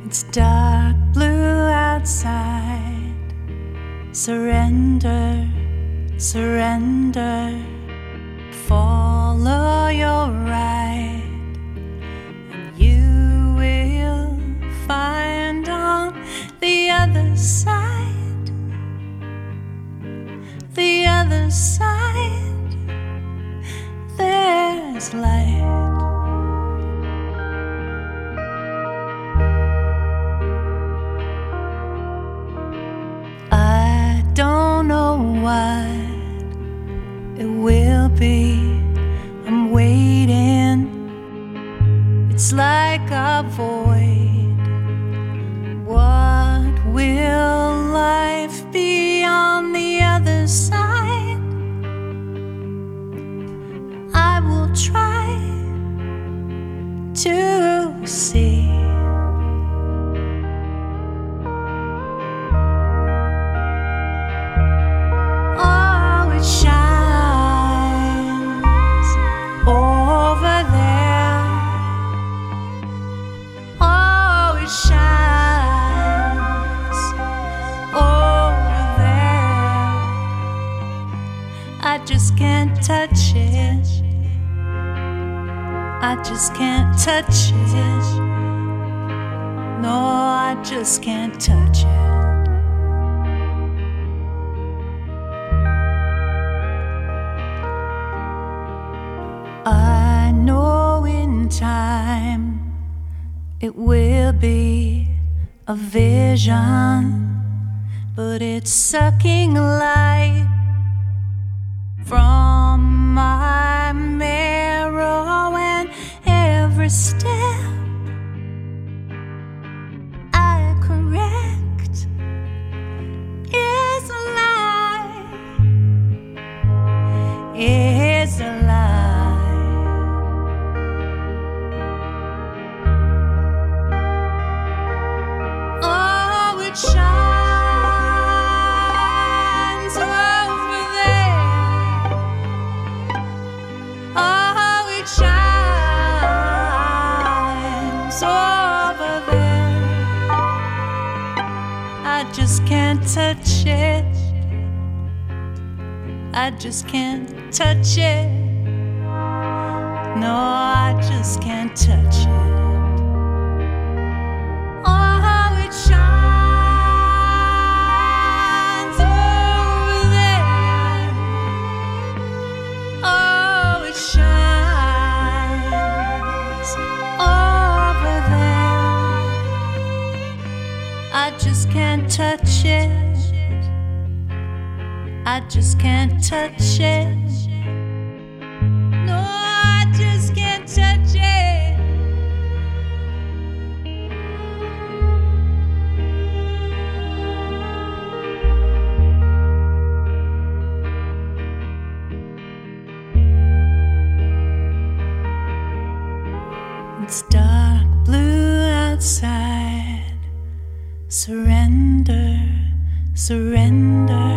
It's dark blue outside. Surrender, surrender. Follow your ride, and you will find on the other side, the other side, there's light. I don't know what it will be. I'm waiting. It's like a void. What will life be on the other side? I will try to see. I just can't touch it. I just can't touch it. No, I just can't touch it. I know in time it will be a vision, but it's sucking light from my marrow, and every step I correct is a lie, is a lie. Oh, it shines. I just can't touch it. I just can't touch it. No, I just can't touch it. Oh, it shines over there. Oh, it shines over there. I just can't touch it. I just can't touch it. No, I just can't touch it. It's dark blue outside. Surrender, surrender.